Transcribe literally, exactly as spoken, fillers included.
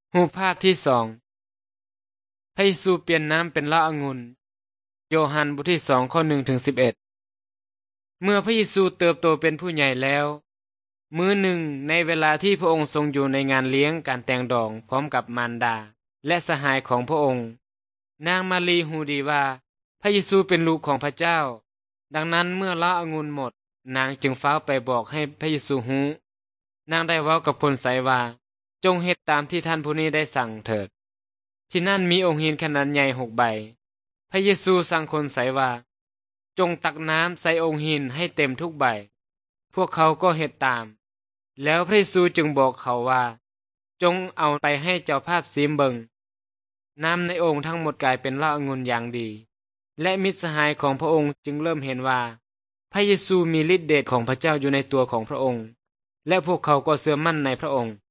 รูปภาพที่สองพระเยซูเปลี่ยนน้ำเป็นเหล้าองุ่นโยฮันบทที่สองข้อหนึ่งถึงสิบเอ็ดเมื่อพระเยซูเติบโตเป็นผู้ใหญ่แล้วมื้อหนึ่งในเวลาที่พระองค์ทรงอยู่ในงานเลี้ยงการแต่งดองพร้อมกับมารดาและสหายของพระองค์นางมารีฮู้ดีว่าพระเยซูเป็นลูกของพระเจ้าดังนั้นเมื่อเหล้าองุ่นหมดนางจึงฟ้าวไปบอกให้พระเยซูฮู้นางได้เว้ากับคนใส่ว่าจงเฮ็ดตามที่ท่านผู้นี้ได้สั่งเถิดที่นั่นมีองค์หินขนาดใหญ่หกใบพระเยซูสั่งคนใส่ว่าจงตักน้ำใส่องค์หินให้เต็มทุกใบพวกเขาก็เฮ็ดตามแล้วพระเยซูจึงบอกเขาว่าจงเอาไปให้เจ้าภาพซิมเบิงน้ำในองค์ทั้งหมดกลายเป็นเหล้าองุ่นอย่างดีและมิตรสหายของพระองค์จึงเริ่มเห็นว่าพระเยซูมีฤทธิ์เดชของพระเจ้าอยู่ในตัวของพระองค์และพวกเขาก็เชื่อมั่นในพระองค์